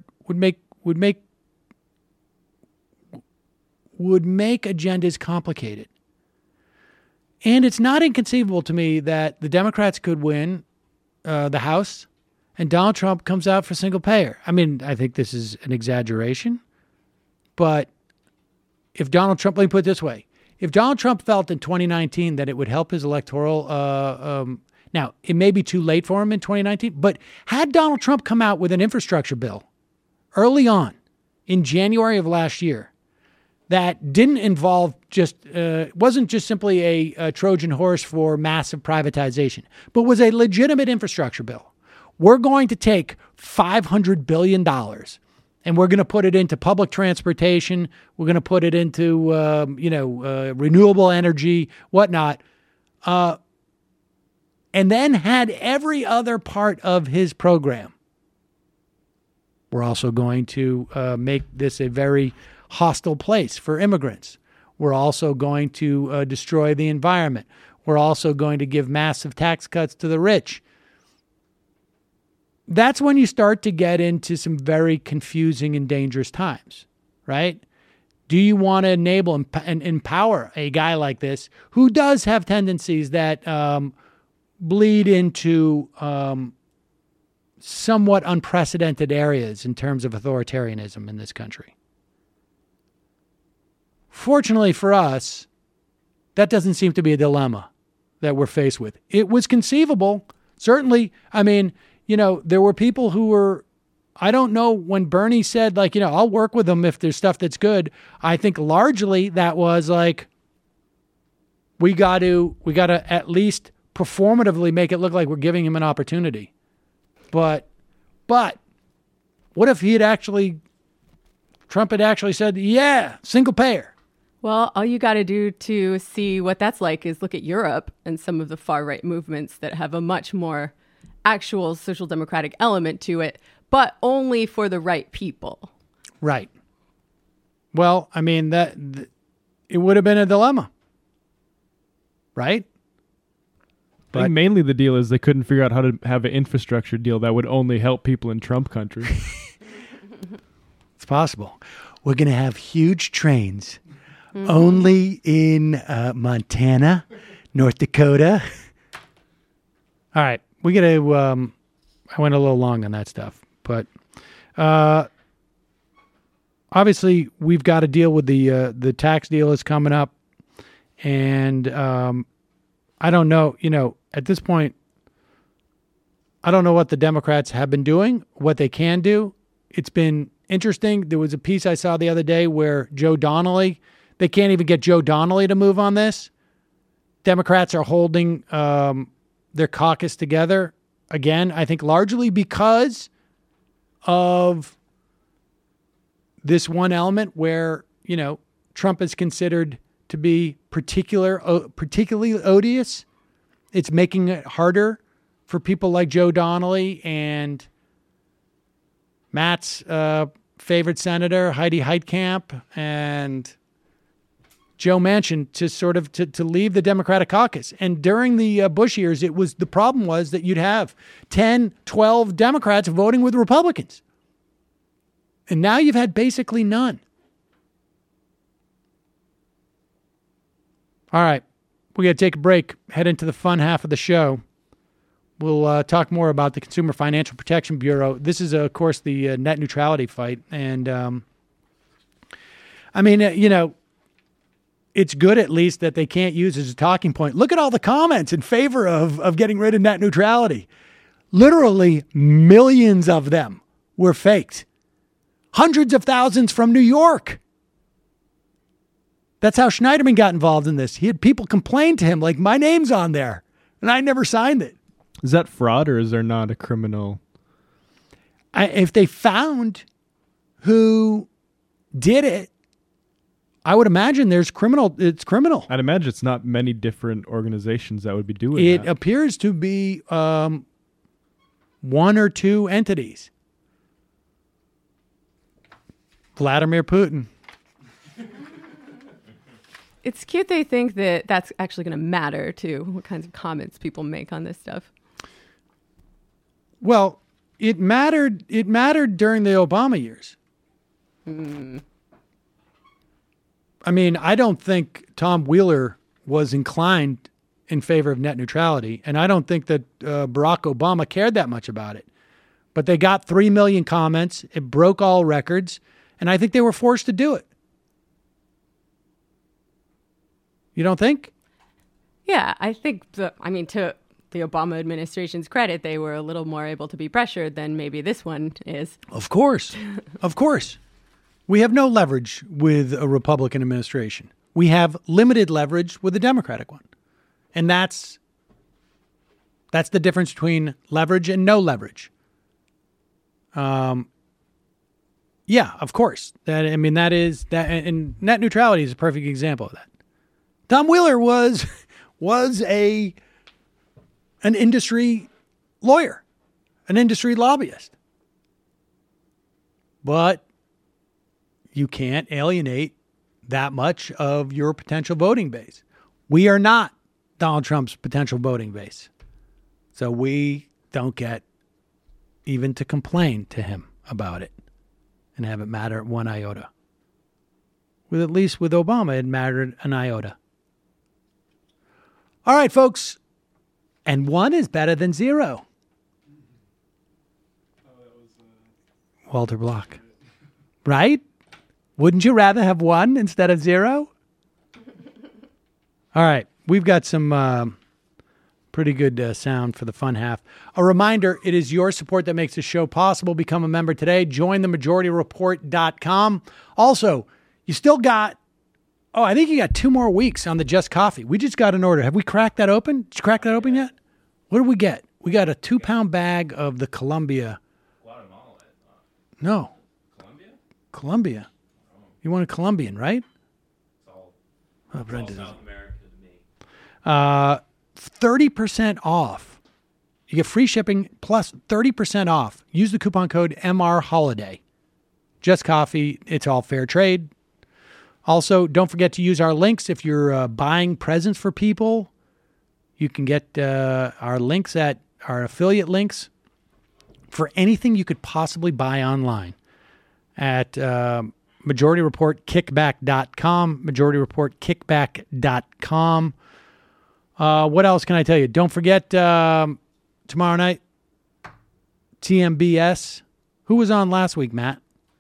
agendas complicated. And it's not inconceivable to me that the Democrats could win the House and Donald Trump comes out for single payer. I mean, I think this is an exaggeration, but if Donald Trump, let me put it this way, if Donald Trump felt in 2019 that it would help his electoral, now it may be too late for him in 2019, but had Donald Trump come out with an infrastructure bill early on in January of last year, that didn't involve wasn't just simply a Trojan horse for massive privatization, but was a legitimate infrastructure bill. We're going to take $500 billion and we're going to put it into public transportation. We're going to put it into, renewable energy, whatnot. and then had every other part of his program. We're also going to make this a very hostile place for immigrants. We're also going to destroy the environment. We're also going to give massive tax cuts to the rich. That's when you start to get into some very confusing and dangerous times, right? Do you want to enable and empower a guy like this who does have tendencies that bleed into somewhat unprecedented areas in terms of authoritarianism in this country? Fortunately for us, that doesn't seem to be a dilemma that we're faced with. It was conceivable, certainly. I mean, there were people who were, I don't know, when Bernie said, like, I'll work with them if there's stuff that's good. I think largely that was like, we got to at least performatively make it look like we're giving him an opportunity. But what if Trump had actually said, yeah, single payer? Well, all you got to do to see what that's like is look at Europe and some of the far-right movements that have a much more actual social democratic element to it, but only for the right people. Right. Well, I mean, it would have been a dilemma, right? I think mainly the deal is they couldn't figure out how to have an infrastructure deal that would only help people in Trump country. It's possible. We're going to have huge trains only in Montana, North Dakota. All right. We got to, I went a little long on that stuff, but obviously we've got to deal with the tax deal is coming up. And I don't know, at this point, I don't know what the Democrats have been doing, what they can do. It's been interesting. There was a piece I saw the other day where Joe Donnelly, they can't even get Joe Donnelly to move on this. Democrats are holding their caucus together again, I think largely because of this one element where, Trump is considered to be particularly odious. It's making it harder for people like Joe Donnelly and Matt's favorite senator, Heidi Heitkamp, and Joe Manchin to sort of to leave the Democratic caucus. And during the Bush years, the problem was that you'd have 10, 12 Democrats voting with Republicans. And now you've had basically none. All right, we got to take a break, head into the fun half of the show. We'll talk more about the Consumer Financial Protection Bureau. This is, of course, the net neutrality fight. And, it's good at least that they can't use as a talking point. Look at all the comments in favor of getting rid of net neutrality. Literally millions of them were faked. Hundreds of thousands from New York. That's how Schneiderman got involved in this. He had people complain to him, like, my name's on there, and I never signed it. Is that fraud, or is there not a criminal? If they found who did it, I would imagine it's criminal. I'd imagine it's not many different organizations that would be doing it. That. It appears to be one or two entities. Vladimir Putin. It's cute they think that that's actually going to matter, too, what kinds of comments people make on this stuff. Well, it mattered. It mattered during the Obama years. I mean, I don't think Tom Wheeler was inclined in favor of net neutrality, and I don't think that Barack Obama cared that much about it. But they got 3 million comments. It broke all records, and I think they were forced to do it. You don't think? Yeah, I think, to the Obama administration's credit, they were a little more able to be pressured than maybe this one is. Of course. Of course. We have no leverage with a Republican administration. We have limited leverage with a Democratic one. And that's the difference between leverage and no leverage. Yeah, of course. That is that, and net neutrality is a perfect example of that. Tom Wheeler was an an industry lawyer, an industry lobbyist. But you can't alienate that much of your potential voting base. We are not Donald Trump's potential voting base. So we don't get even to complain to him about it and have it matter one iota. At least with Obama, it mattered an iota. All right, folks. And 1 is better than 0. Walter Block. Right? Wouldn't you rather have 1 instead of 0? All right. We've got some pretty good sound for the fun half. A reminder, it is your support that makes the show possible. Become a member today. Join themajorityreport.com. Also, you still got, I think you got 2 more weeks on the Just Coffee. We just got an order. Have we cracked that open? Did you crack that open yet? What did we get? We got a 2-pound bag of the Columbia. No. Columbia. You want a Colombian, right? It's all South America to me. 30% off. You get free shipping plus 30% off. Use the coupon code MRHoliday. Just Coffee. It's all fair trade. Also, don't forget to use our links if you're buying presents for people. You can get our links at our affiliate links for anything you could possibly buy online at MajorityReportKickback.com, MajorityReportKickback.com. What else can I tell you? Don't forget tomorrow night, TMBS. Who was on last week, Matt?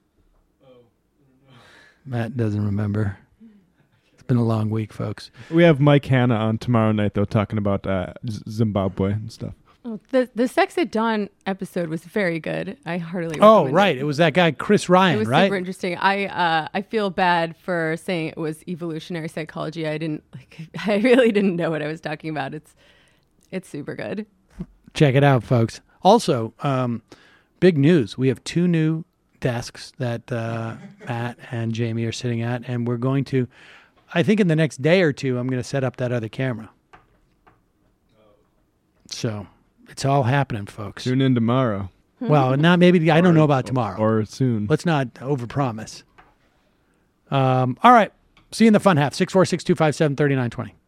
Matt doesn't remember. It's been a long week, folks. We have Mike Hanna on tomorrow night, though, talking about Zimbabwe and stuff. Oh, the Sex at Dawn episode was very good. I heartily recommend it. Right. It was that guy, Chris Ryan, right? It was super interesting. I feel bad for saying it was evolutionary psychology. I really didn't know what I was talking about. It's super good. Check it out, folks. Also, big news. We have 2 new desks that Matt and Jamie are sitting at, and we're going to, I think in the next day or 2, I'm going to set up that other camera. So it's all happening, folks. Tune in tomorrow. Well, not maybe. I don't know about tomorrow. Or soon. Let's not overpromise. All right. See you in the fun half. 646-257-3920.